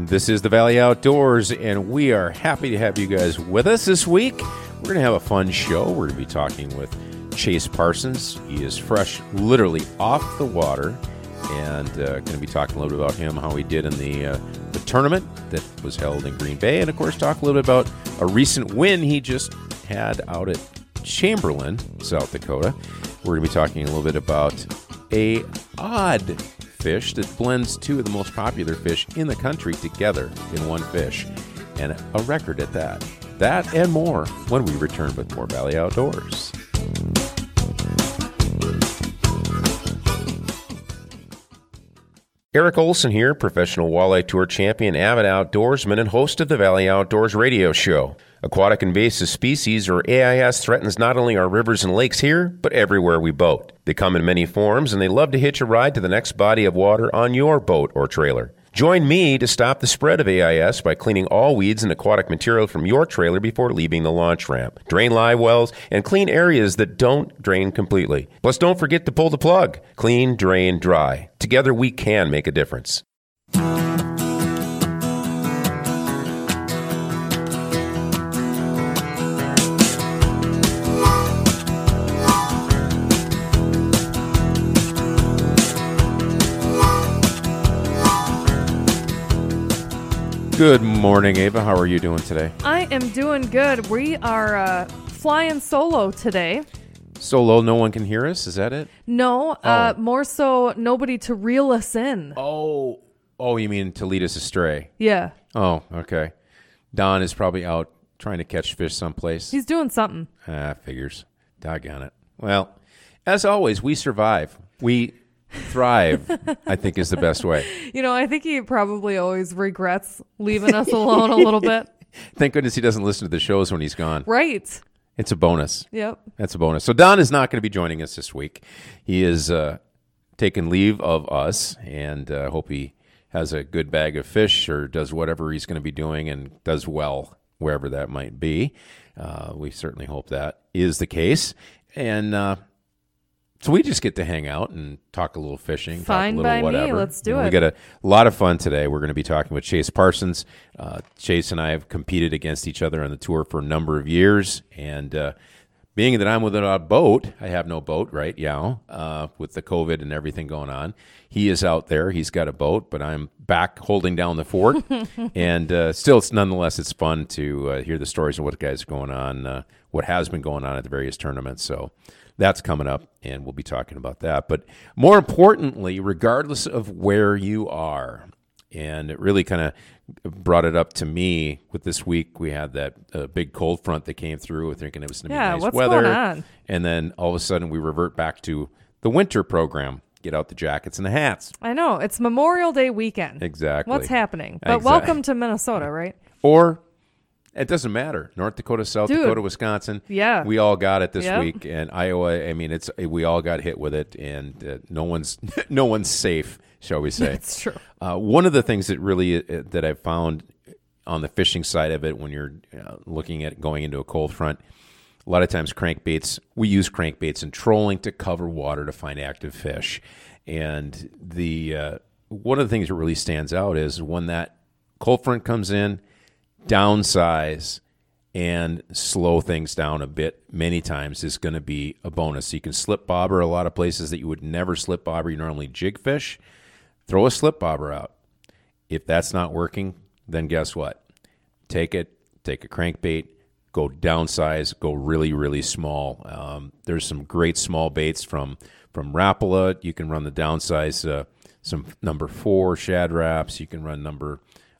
This is the Valley Outdoors, and we are happy to have you guys with us this week. We're going to have a fun show. We're going to be talking with Chase Parsons. He is fresh, literally off the water, and going to be talking a little bit about him, how he did in the tournament that was held in Green Bay, and of course talk a little bit about a recent win he just had out at Chamberlain, South Dakota. We're going to be talking a little bit about a odd fish that blends two of the most popular fish in the country together in one fish, and a record at that. That and more when we return with more Valley Outdoors. Eric Olson here, professional walleye tour champion, avid outdoorsman, and host of the Valley Outdoors radio show. Aquatic invasive species, or AIS, threatens not only our rivers and lakes here, but everywhere we boat. They come in many forms, and they love to hitch a ride to the next body of water on your boat or trailer. Join me to stop the spread of AIS by cleaning all weeds and aquatic material from your trailer before leaving the launch ramp. Drain live wells and clean areas that don't drain completely. Plus, don't forget to pull the plug. Clean, drain, dry. Together, we can make a difference. Good morning, Ava. How are you doing today? I am doing good. We are flying solo today. Solo, no one can hear us? Is that it? No, more so nobody to reel us in. Oh, you mean to lead us astray? Yeah. Oh, okay. Don is probably out trying to catch fish someplace. He's doing something. Figures. Doggone it. Well, as always, we survive. We thrive, I think, is the best way. You know, I think he probably always regrets leaving us alone a little bit. Thank goodness he doesn't listen to the shows when he's gone. Right. It's a bonus. Yep. That's a bonus. So Don is not going to be joining us this week. He is taking leave of us, and hope he has a good bag of fish or does whatever he's going to be doing and does well wherever that might be. We certainly hope that is the case. And so we just get to hang out and talk a little fishing, Fine talk a little by whatever. me. Let's do it. We got a lot of fun today. We're going to be talking with Chase Parsons. Chase and I have competed against each other on the tour for a number of years, and being that I'm without a boat, I have no boat, right? Yeah, with the COVID and everything going on. He is out there. He's got a boat, but I'm back holding down the fort. And still, nonetheless, it's fun to hear the stories of what guys are going on, what has been going on at the various tournaments. So that's coming up, and we'll be talking about that. But more importantly, regardless of where you are, and it really kind of brought it up to me with this week, we had that big cold front that came through, thinking it was going to be nice what's weather. going on? And then all of a sudden we revert back to the winter program. Get out the jackets and the hats. I know. It's Memorial Day weekend. Exactly. What's happening? But welcome to Minnesota, right? Or it doesn't matter. North Dakota, South Dakota, Wisconsin. Yeah. We all got it this week. And Iowa, I mean, we all got hit with it, and no one's safe, shall we say. That's true. One of the things that really that I've found on the fishing side of it when you're looking at going into a cold front, a lot of times we use crankbaits and trolling to cover water to find active fish. And one of the things that really stands out is when that cold front comes in, downsize and slow things down a bit many times is going to be a bonus. You can slip bobber a lot of places that you would never slip bobber. You normally jig fish. Throw a slip bobber out. If that's not working, then guess what? Take a crankbait, go downsize, go really, really small. There's some great small baits from Rapala. You can run the downsize, some number 4 Shad Raps. You can run number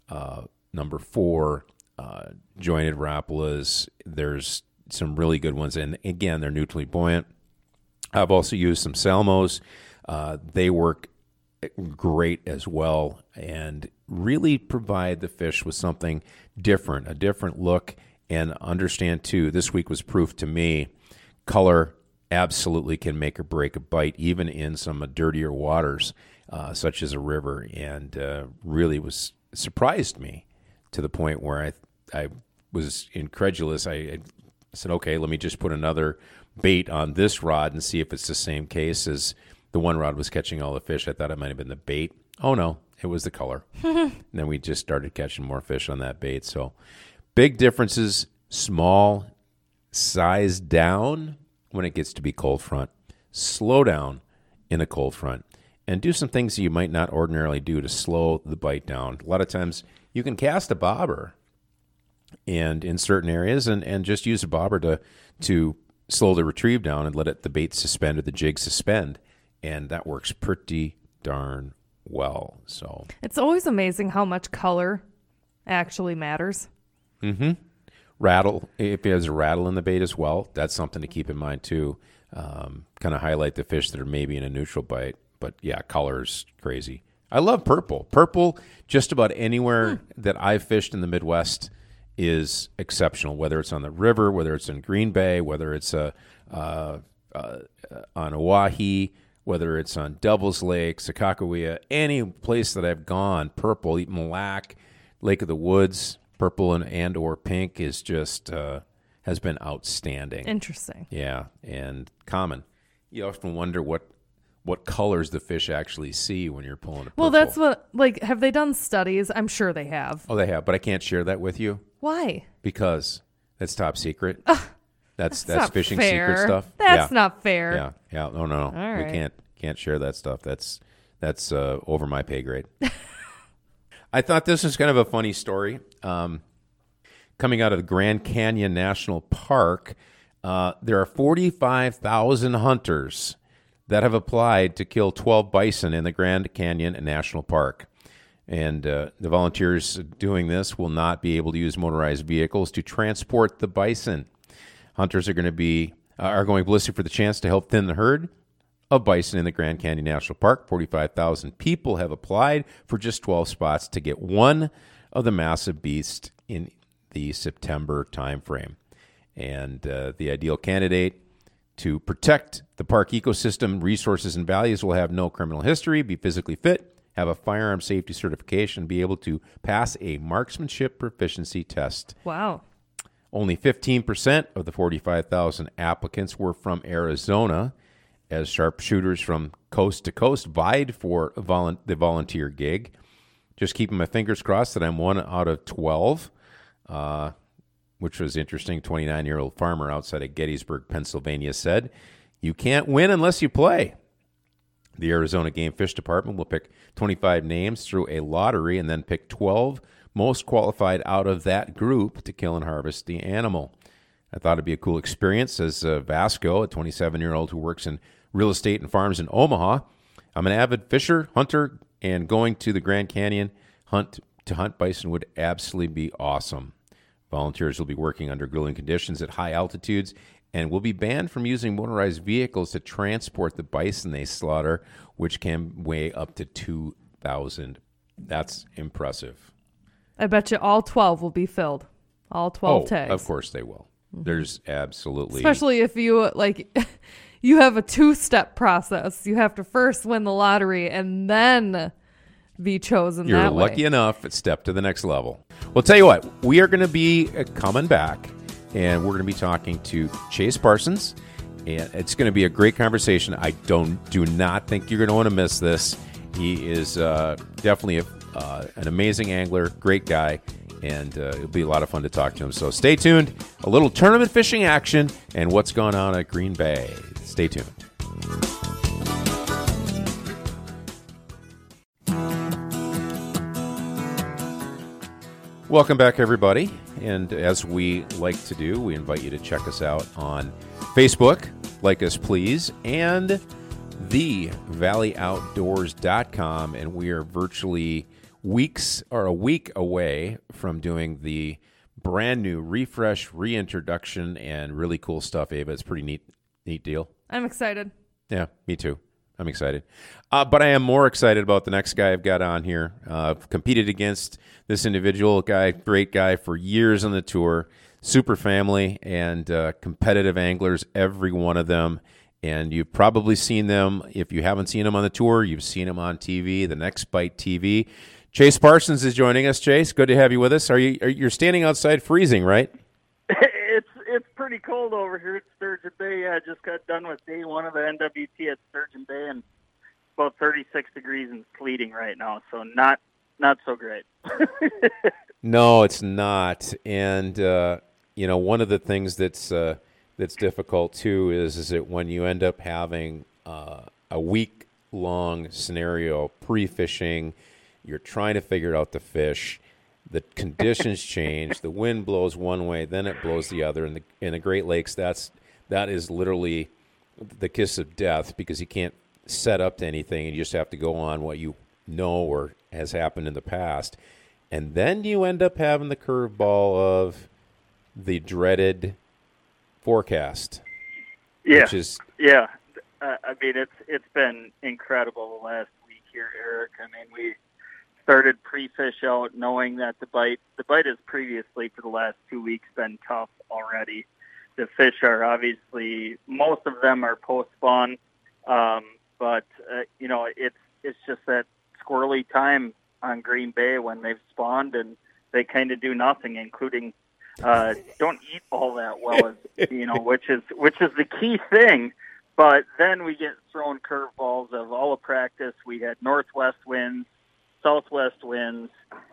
4 jointed Rapalas. There's some really good ones, and again, they're neutrally buoyant. I've also used some Salmos. They work great as well, and really provide the fish with something different, a different look. And understand too, this week was proof to me, color absolutely can make or break a bite, even in some dirtier waters, such as a river, and really surprised me to the point where I was incredulous. I said, okay, let me just put another bait on this rod and see if it's the same case as the one rod was catching all the fish. I thought it might have been the bait. Oh, no, it was the color. And then we just started catching more fish on that bait. So big differences, small size down when it gets to be cold front. Slow down in a cold front. And do some things you might not ordinarily do to slow the bite down. A lot of times you can cast a bobber and in certain areas and just use a bobber to slow the retrieve down and let the bait suspend or the jig suspend. And that works pretty darn well. So It's always amazing how much color actually matters. Mm-hmm. Rattle, if there's a rattle in the bait as well, that's something to keep in mind too. Kind of highlight the fish that are maybe in a neutral bite. But yeah, color's crazy. I love purple. Purple, just about anywhere that I've fished in the Midwest is exceptional, whether it's on the river, whether it's in Green Bay, whether it's on Oahe, whether it's on Devil's Lake, Sakakawea, any place that I've gone, purple, even Mille Lacs, Lake of the Woods, purple and or pink is just has been outstanding. Interesting. Yeah, and common. You often wonder what colors the fish actually see when you're pulling a purple. Well, that's what, like, have they done studies? I'm sure they have. Oh, they have, but I can't share that with you. Why? Because that's top secret. That's not fishing fair. secret stuff. That's not fair. Yeah. No. All right. We can't share that stuff. That's over my pay grade. I thought this was kind of a funny story. Coming out of the Grand Canyon National Park, there are 45,000 hunters that have applied to kill 12 bison in the Grand Canyon National Park. And the volunteers doing this will not be able to use motorized vehicles to transport the bison. Hunters are going ballistic for the chance to help thin the herd of bison in the Grand Canyon National Park. 45,000 people have applied for just 12 spots to get one of the massive beasts in the September timeframe. And the ideal candidate to protect the park ecosystem, resources, and values will have no criminal history, be physically fit, have a firearm safety certification, be able to pass a marksmanship proficiency test. Wow. Only 15% of the 45,000 applicants were from Arizona, as sharpshooters from coast to coast vied for the volunteer gig. Just keeping my fingers crossed that I'm one out of 12, which was interesting. 29-year-old farmer outside of Gettysburg, Pennsylvania said, "You can't win unless you play." The Arizona Game Fish Department will pick 25 names through a lottery and then pick 12 most qualified out of that group to kill and harvest the animal. I thought it'd be a cool experience, says Vasco, a 27-year-old who works in real estate and farms in Omaha. "I'm an avid fisher, hunter, and going to the Grand Canyon to hunt bison would absolutely be awesome. Volunteers will be working under grueling conditions at high altitudes and will be banned from using motorized vehicles to transport the bison they slaughter, which can weigh up to 2,000. That's impressive. I bet you all 12 will be filled. All 12 tags. Of course they will. There's absolutely... Especially if you, you have a two-step process. You have to first win the lottery and then be chosen You're that way. lucky enough at step to the next level. Well, tell you what, we are going to be coming back, and we're going to be talking to Chase Parsons, and it's going to be a great conversation. I do not think you're going to want to miss this. He is definitely an amazing angler, great guy, and it'll be a lot of fun to talk to him. So stay tuned. A little tournament fishing action and what's going on at Green Bay. Stay tuned. Welcome back, everybody. And as we like to do, we invite you to check us out on Facebook, like us please, and thevalleyoutdoors.com. And we are virtually a week away from doing the brand new refresh, reintroduction, and really cool stuff, Ava. It's a pretty neat deal. I'm excited. Yeah, me too. I'm excited. But I am more excited about the next guy I've got on here. I've competed against this individual guy, great guy for years on the tour, super family and competitive anglers, every one of them. And you've probably seen them. If you haven't seen them on the tour, you've seen them on TV, the Next Bite TV. Chase Parsons is joining us. Chase, good to have you with us. You're standing outside freezing, right? It's pretty cold over here at Sturgeon Bay. I just got done with day one of the NWT at Sturgeon Bay, and about 36 degrees and sleeting right now, so not so great. No, it's not. And one of the things that's difficult too is that when you end up having a week-long scenario pre-fishing, you're trying to figure out the fish. The conditions change. The wind blows one way, then it blows the other. In the Great Lakes, that is literally the kiss of death, because you can't set up to anything. You just have to go on what you know or has happened in the past. And then you end up having the curveball of the dreaded forecast. Yeah, which is, yeah. I mean, it's been incredible the last week here, Eric. I mean, we started pre-fish out knowing that the bite has previously for the last 2 weeks been tough already. The fish are obviously, most of them are post-spawn, but it's just that squirrely time on Green Bay when they've spawned and they kind of do nothing, including don't eat all that well, which is the key thing. But then we get thrown curveballs of all the practice. We had northwest winds, southwest winds,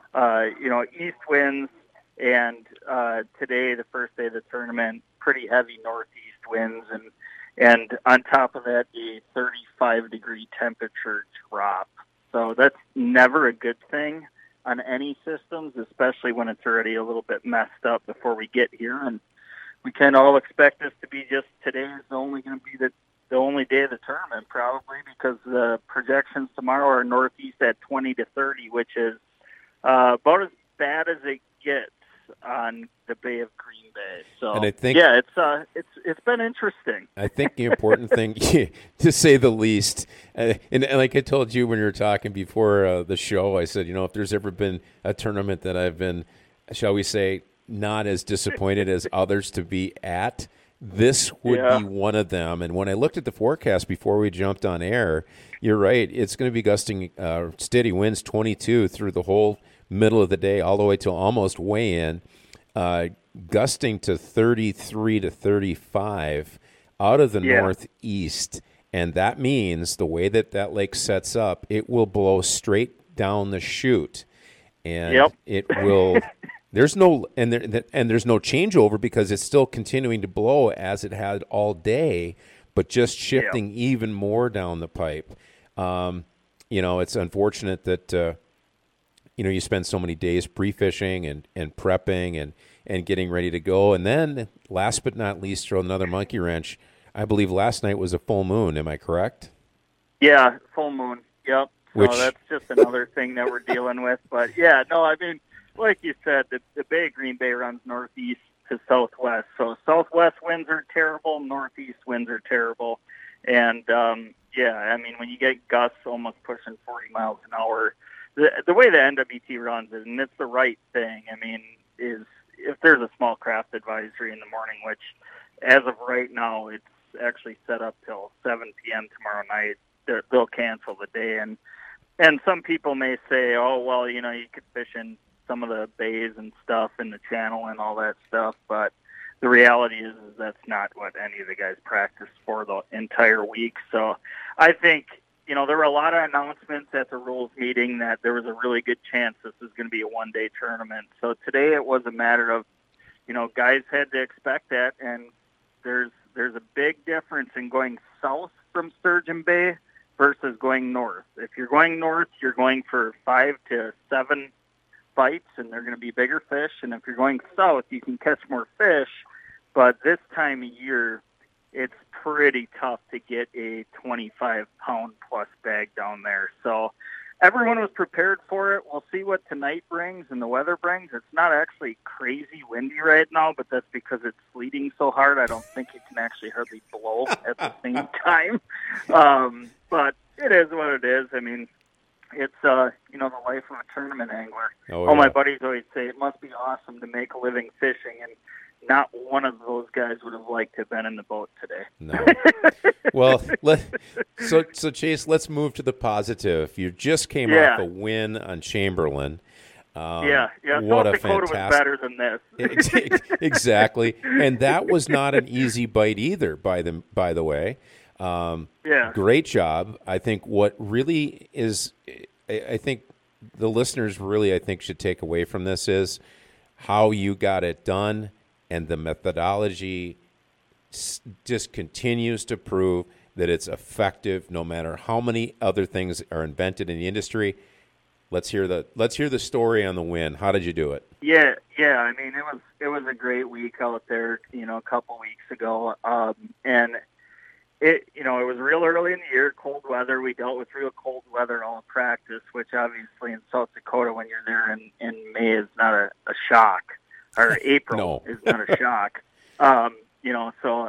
east winds, and today, the first day of the tournament, pretty heavy northeast winds, and on top of that, a 35-degree temperature drop. So that's never a good thing on any systems, especially when it's already a little bit messed up before we get here. And we can all expect this to be just today is only going to be the only day of the tournament, probably, because the projections tomorrow are northeast at 20 to 30, which is about as bad as it gets on the Bay of Green Bay. So, and I think, it's been interesting. I think the important thing, to say the least, and like I told you when you were talking before the show, I said, if there's ever been a tournament that I've been, shall we say, not as disappointed as others to be at, this would be one of them. And when I looked at the forecast before we jumped on air, you're right. It's going to be gusting steady winds 22 through the whole middle of the day, all the way till almost weigh in, gusting to 33 to 35 out of the northeast. And that means the way that lake sets up, it will blow straight down the chute. And it will... There's no there's no changeover because it's still continuing to blow as it had all day, but just shifting even more down the pipe. It's unfortunate that you spend so many days pre-fishing and prepping and getting ready to go, and then last but not least, throw another monkey wrench. I believe last night was a full moon. Am I correct? Yeah, full moon. Yep. So that's just another thing that we're dealing with. But I mean, like you said, the Bay of Green Bay runs northeast to southwest. So southwest winds are terrible, northeast winds are terrible. And, I mean, when you get gusts almost pushing 40 miles an hour, the way the NWT runs it, and it's the right thing, I mean, is if there's a small craft advisory in the morning, which as of right now, it's actually set up till 7 p.m. tomorrow night, they'll cancel the day. And some people may say, oh, well, you could fish in some of the bays and stuff in the channel and all that stuff, but the reality is that's not what any of the guys practiced for the entire week. So I think, there were a lot of announcements at the rules meeting that there was a really good chance this was going to be a one-day tournament. So today it was a matter of, guys had to expect that, and there's a big difference in going south from Sturgeon Bay versus going north. If you're going north, you're going for 5 to 7 bites, and they're going to be bigger fish. And if you're going south, you can catch more fish. But this time of year, it's pretty tough to get a 25-pound plus bag down there. So everyone was prepared for it. We'll see what tonight brings and the weather brings. It's not actually crazy windy right now, but that's because it's sleeting so hard. I don't think it can actually hardly blow at the same time. But it is what it is. I mean, it's, the life of a tournament angler. All my buddies always say it must be awesome to make a living fishing, and not one of those guys would have liked to have been in the boat today. No. Well, so Chase, let's move to the positive. You just came off a win on Chamberlain. What a Dakota fantastic... was better than this. Exactly. And that was not an easy bite either, by the way. Great job. I think what really is, I think the listeners really, I think, should take away from this is how you got it done, and the methodology just continues to prove that it's effective no matter how many other things are invented in the industry. Let's hear the story on the win. How did you do it? Yeah. I mean, it was a great week out there, a couple weeks ago, and it was real early in the year, cold weather. We dealt with real cold weather all practice, which obviously in South Dakota when you're there in May is not a shock, or April is not a shock. So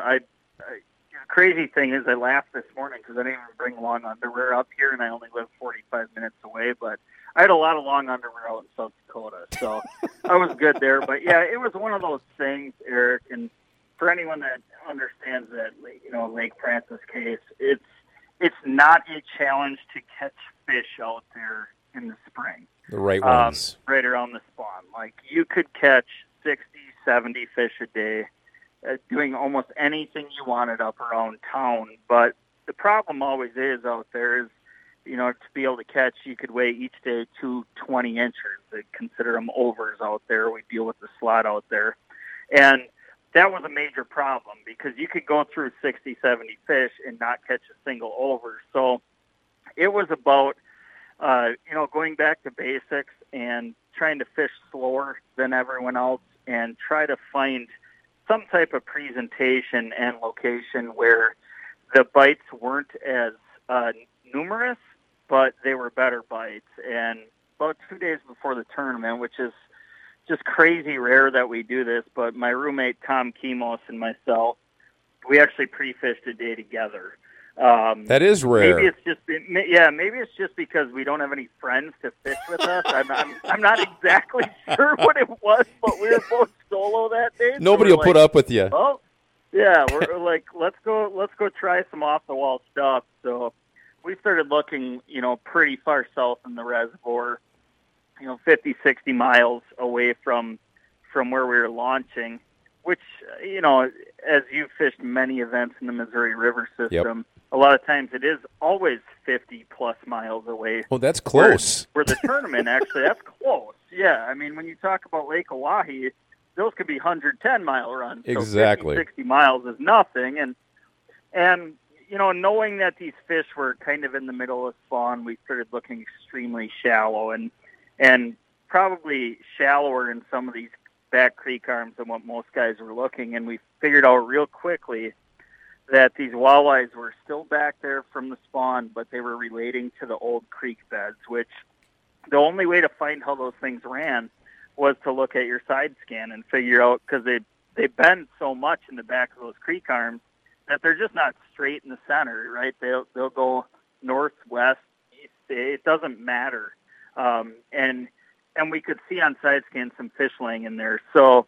the crazy thing is I laughed this morning because I didn't even bring long underwear up here, and I only live 45 minutes away, but I had a lot of long underwear out in South Dakota, so I was good there. But yeah, it was one of those things, Eric, and for anyone that understands that, Lake Francis case, it's not a challenge to catch fish out there in the spring. The right ones. Right around the spawn. Like, you could catch 60, 70 fish a day, doing almost anything you wanted up around town. But the problem always is out there is, to be able to catch, you could weigh each day 20 inchers. They consider them overs out there. We deal with the slot out there. And that was a major problem because you could go through 60, 70 fish and not catch a single over. So it was about, going back to basics and trying to fish slower than everyone else and try to find some type of presentation and location where the bites weren't as numerous, but they were better bites. And about 2 days before the tournament, which is just crazy rare that we do this, but my roommate Tom Kimos and myself, we actually pre-fished a day together. That is rare. Maybe it's just because we don't have any friends to fish with us. I'm not exactly sure what it was, but we were both solo that day. Nobody will put up with you. Oh, yeah, we're like, let's go try some off the wall stuff. So we started looking, pretty far south in the reservoir, 50, 60 miles away from where we were launching, which, as you've fished many events in the Missouri River system, a lot of times it is always 50 plus miles away. Oh, that's close. Where the tournament, actually, that's close. Yeah, I mean, when you talk about Lake Oahe, those could be 110-mile runs. Exactly. So 50, 60 miles is nothing. And knowing that these fish were kind of in the middle of spawn, we started looking extremely shallow and probably shallower in some of these back creek arms than what most guys were looking. And we figured out real quickly that these walleyes were still back there from the spawn, but they were relating to the old creek beds, which the only way to find how those things ran was to look at your side scan and figure out, because they bend so much in the back of those creek arms that they're just not straight in the center, right? They'll go north, west, east. It doesn't matter. And we could see on side scan some fish laying in there. So,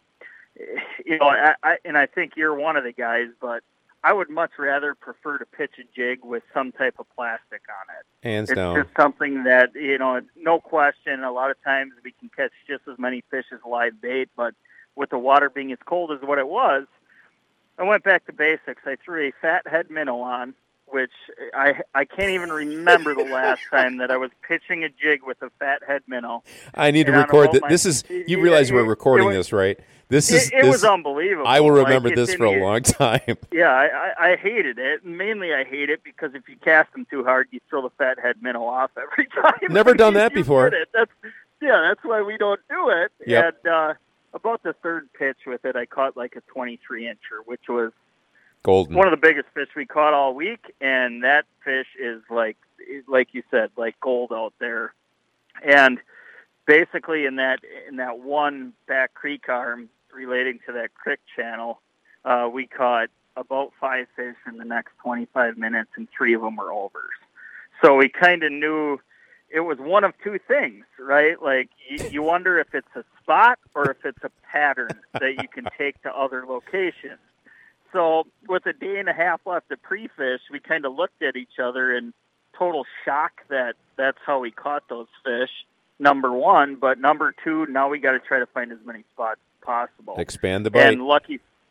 I think you're one of the guys, but I would much rather prefer to pitch a jig with some type of plastic on it. Hands down. It's just something that, no question, a lot of times we can catch just as many fish as live bait, but with the water being as cold as what it was, I went back to basics. I threw a fat head minnow on, which I can't even remember the last time that I was pitching a jig with a fat head minnow. I need to record that. This is, you realize we're recording this, right? It was unbelievable. I will remember this for a long time. Yeah, I hated it. Mainly I hate it because if you cast them too hard, you throw the fat head minnow off every time. Never done that before. That's why we don't do it. Yep. And about the third pitch with it, I caught like a 23-incher, which was golden. One of the biggest fish we caught all week, and that fish is like you said, like gold out there. And basically in that one back creek arm relating to that creek channel, we caught about 5 fish in the next 25 minutes, and 3 of them were overs. So we kind of knew it was one of two things, right? Like you wonder if it's a spot or if it's a pattern that you can take to other locations. So with a day and a half left to pre-fish, we kind of looked at each other in total shock that that's how we caught those fish, number one. But number two, now we got to try to find as many spots as possible. Expand the bite. And lucky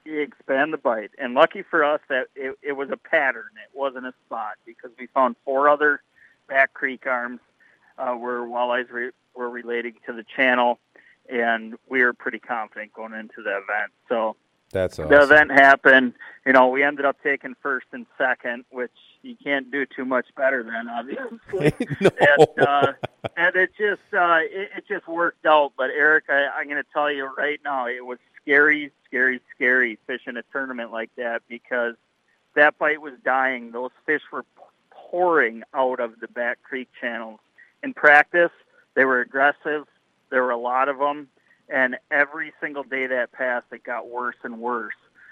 you expand the bite. And lucky for us that it was a pattern. It wasn't a spot, because we found 4 other Back Creek arms where walleyes were relating to the channel, and we were pretty confident going into the event. So that's awesome. The event happened. We ended up taking first and second, which you can't do too much better than, obviously. No. And it just worked out. But Eric, I'm going to tell you right now, it was scary, scary, scary fishing a tournament like that, because that bite was dying. Those fish were pouring out of the Back Creek channels. In practice, they were aggressive. There were a lot of them. And every single day that passed, it got worse and worse.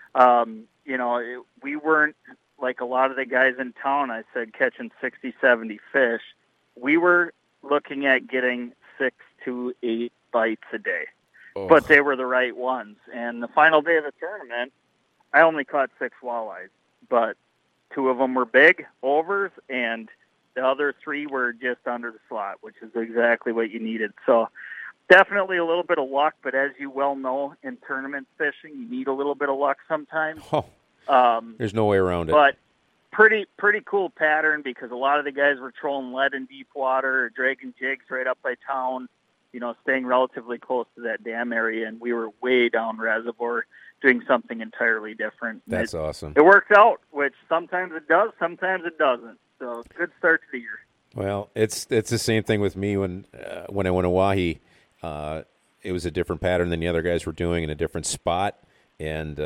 We weren't like a lot of the guys in town, I said, catching 60, 70 fish. We were looking at getting 6 to 8 bites a day. Oh. But they were the right ones. And the final day of the tournament, I only caught 6 walleyes. But 2 of them were big overs, and the other 3 were just under the slot, which is exactly what you needed. So definitely a little bit of luck, but as you well know, in tournament fishing, you need a little bit of luck sometimes. Oh, there's no way around it. But pretty cool pattern, because a lot of the guys were trolling lead in deep water or dragging jigs right up by town, staying relatively close to that dam area, and we were way down reservoir doing something entirely different. That's awesome. It works out, which sometimes it does, sometimes it doesn't. So good start to the year. Well, it's the same thing with me when I went to Wahi. It was a different pattern than the other guys were doing in a different spot, and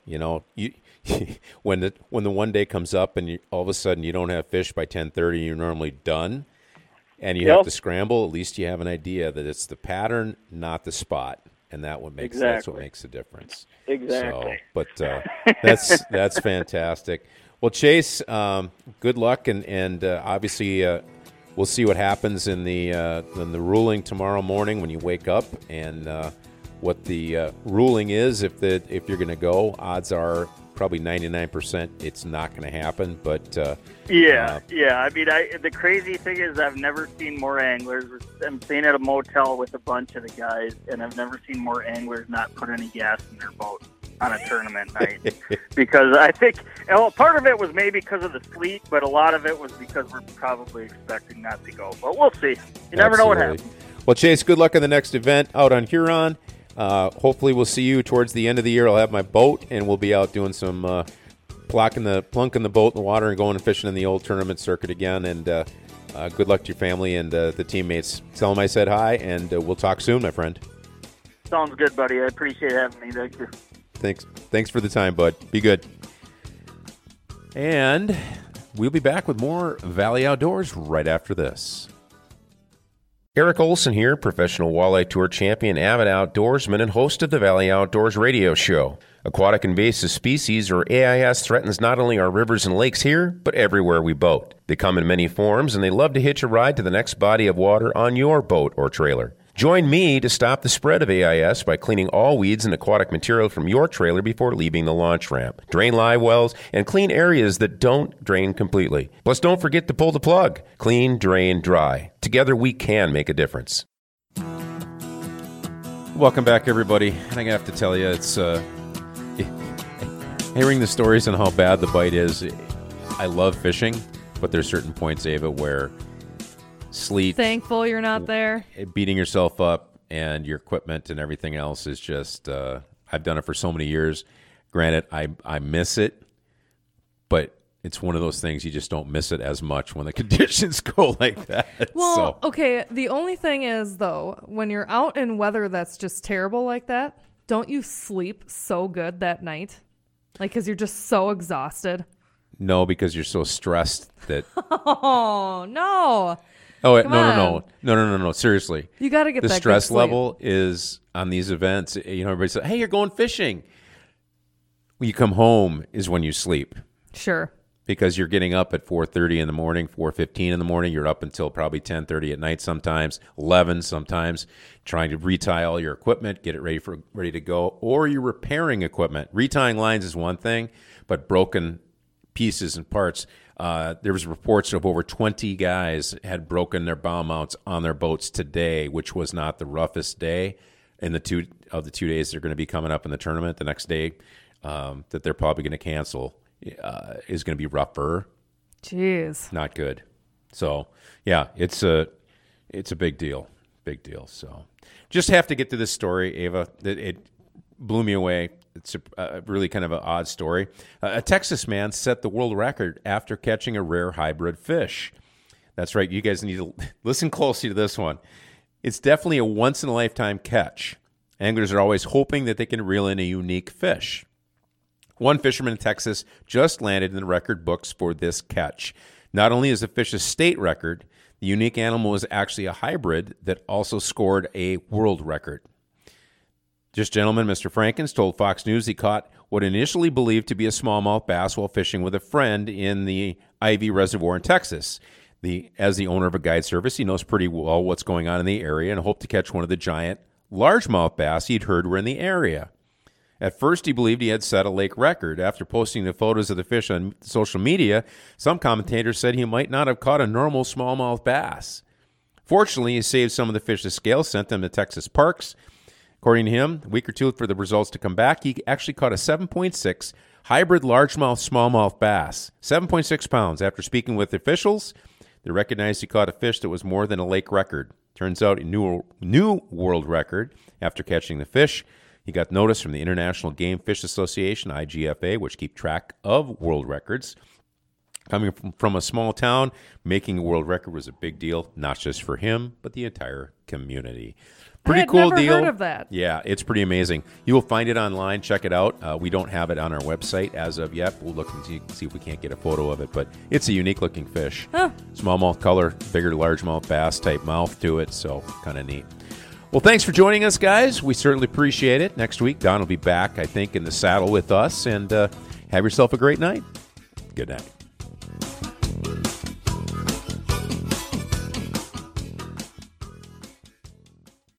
when the one day comes up and all of a sudden you don't have fish by 10:30, you're normally done, and you have to scramble. At least you have an idea that it's the pattern, not the spot, and that's what makes the difference. Exactly. So, but that's fantastic. Well, Chase, good luck, and obviously. We'll see what happens in the ruling tomorrow morning when you wake up, and what the ruling is. If you're going to go, odds are probably 99% it's not going to happen. But yeah. I mean, the crazy thing is I've never seen more anglers. I'm staying at a motel with a bunch of the guys, and I've never seen more anglers not put any gas in their boat on a tournament night, because I think part of it was maybe because of the sleet, but a lot of it was because we're probably expecting not to go. But we'll see. You never know what happens. Well, Chase, good luck on the next event out on Huron. Hopefully we'll see you towards the end of the year. I'll have my boat, and we'll be out doing some plunking the boat in the water and going and fishing in the old tournament circuit again. And good luck to your family and the teammates. Tell them I said hi, and we'll talk soon, my friend. Sounds good, buddy. I appreciate having me. Thank you. Thanks for the time, bud. Be good. And we'll be back with more Valley Outdoors right after this. Eric Olson here, professional walleye tour champion, avid outdoorsman, and host of the Valley Outdoors radio show. Aquatic invasive species, or AIS, threatens not only our rivers and lakes here, but everywhere we boat. They come in many forms, and they love to hitch a ride to the next body of water on your boat or trailer. Join me to stop the spread of AIS by cleaning all weeds and aquatic material from your trailer before leaving the launch ramp. Drain live wells and clean areas that don't drain completely. Plus, don't forget to pull the plug. Clean, drain, dry. Together, we can make a difference. Welcome back, everybody. And I'm going to have to tell you, it's hearing the stories on how bad the bite is. I love fishing, but there's certain points, Ava, where sleet, thankful you're not there, beating yourself up, and your equipment and everything else is just I've done it for so many years. Granted, I miss it, but it's one of those things you just don't miss it as much when the conditions go like that. Well, okay, the only thing is, though, when you're out in weather that's just terrible like that, don't you sleep so good that night? Like, because you're just so exhausted? No, because you're so stressed that oh no. Oh, no. Seriously. You got to get the that stress level is on these events. Everybody says, hey, you're going fishing. When you come home is when you sleep. Sure. Because you're getting up at 4:30 in the morning, 4:15 in the morning. You're up until probably 10:30 at night sometimes, 11 sometimes, trying to retie all your equipment, get it ready to go, or you're repairing equipment. Retying lines is one thing, but broken pieces and parts. There was reports of over 20 guys had broken their bow mounts on their boats today, which was not the roughest day in the two days they're going to be coming up in the tournament. The next day, that they're probably going to cancel is going to be rougher. Jeez. Not good. So, yeah, it's a big deal. Big deal. So, just have to get to this story, Ava. It blew me away. It's a really kind of an odd story. A Texas man set the world record after catching a rare hybrid fish. That's right. You guys need to listen closely to this one. It's definitely a once-in-a-lifetime catch. Anglers are always hoping that they can reel in a unique fish. One fisherman in Texas just landed in the record books for this catch. Not only is the fish a state record, the unique animal was actually a hybrid that also scored a world record. This gentleman, Mr. Frankens, told Fox News he caught what initially believed to be a smallmouth bass while fishing with a friend in the Ivy Reservoir in Texas. As the owner of a guide service, he knows pretty well what's going on in the area and hoped to catch one of the giant largemouth bass he'd heard were in the area. At first, he believed he had set a lake record. After posting the photos of the fish on social media, some commentators said he might not have caught a normal smallmouth bass. Fortunately, he saved some of the fish to scale, sent them to Texas parks. According to him, a week or two for the results to come back, he actually caught a 7.6 hybrid largemouth smallmouth bass, 7.6 pounds. After speaking with officials, they recognized he caught a fish that was more than a lake record. Turns out a new world record after catching the fish. He got notice from the International Game Fish Association, IGFA, which keep track of world records. Coming from a small town, making a world record was a big deal, not just for him, but the entire community. Pretty cool deal. I had never heard of that. Yeah, it's pretty amazing. You will find it online. Check it out. We don't have it on our website as of yet. We'll look and see if we can't get a photo of it, but it's a unique-looking fish. Huh. Smallmouth color, bigger largemouth bass type mouth to it, so kind of neat. Well, thanks for joining us, guys. We certainly appreciate it. Next week, Don will be back, I think, in the saddle with us, and have yourself a great night. Good night.